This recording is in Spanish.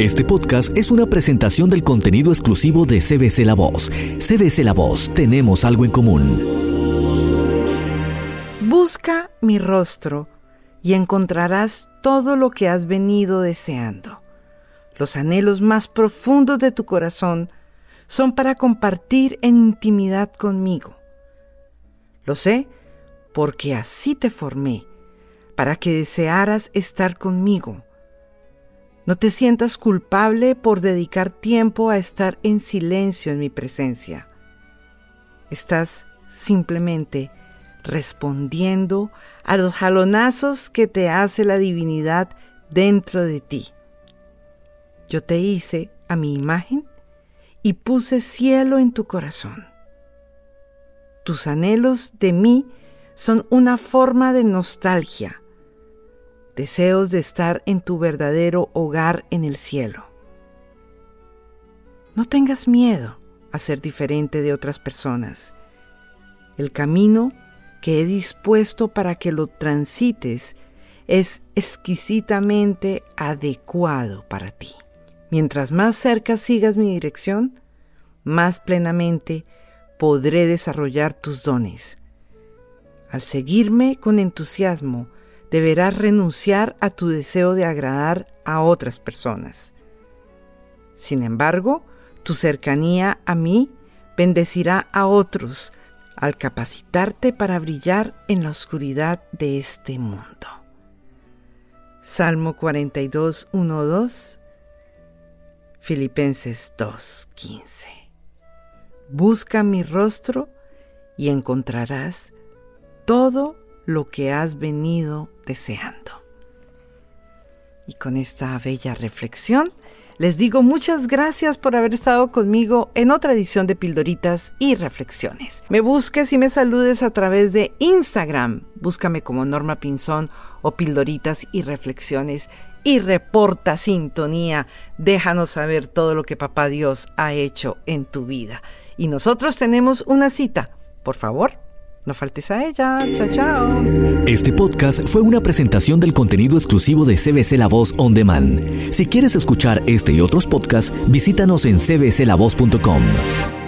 Este podcast es una presentación del contenido exclusivo de CBC La Voz. CBC La Voz, tenemos algo en común. Busca mi rostro y encontrarás todo lo que has venido deseando. Los anhelos más profundos de tu corazón son para compartir en intimidad conmigo. Lo sé porque así te formé, para que desearas estar conmigo. No te sientas culpable por dedicar tiempo a estar en silencio en mi presencia. Estás simplemente respondiendo a los jalonazos que te hace la divinidad dentro de ti. Yo te hice a mi imagen y puse cielo en tu corazón. Tus anhelos de mí son una forma de nostalgia, deseos de estar en tu verdadero hogar en el cielo. No tengas miedo a ser diferente de otras personas. El camino que he dispuesto para que lo transites es exquisitamente adecuado para ti. Mientras más cerca sigas mi dirección, más plenamente podré desarrollar tus dones. Al seguirme con entusiasmo, deberás renunciar a tu deseo de agradar a otras personas. Sin embargo, tu cercanía a mí bendecirá a otros al capacitarte para brillar en la oscuridad de este mundo. Salmo 42, 1-2, Filipenses 2:15. Busca mi rostro y encontrarás todo lo que has venido deseando. Y con esta bella reflexión, les digo muchas gracias por haber estado conmigo en otra edición de Pildoritas y Reflexiones. Me busques y me saludes a través de Instagram. Búscame como Norma Pinzón o Pildoritas y Reflexiones y reporta sintonía. Déjanos saber todo lo que Papá Dios ha hecho en tu vida. Y nosotros tenemos una cita. Por favor, no faltes a ella. Chao, chao. Este podcast fue una presentación del contenido exclusivo de CBC La Voz On Demand. Si quieres escuchar este y otros podcasts, visítanos en cbclavoz.com.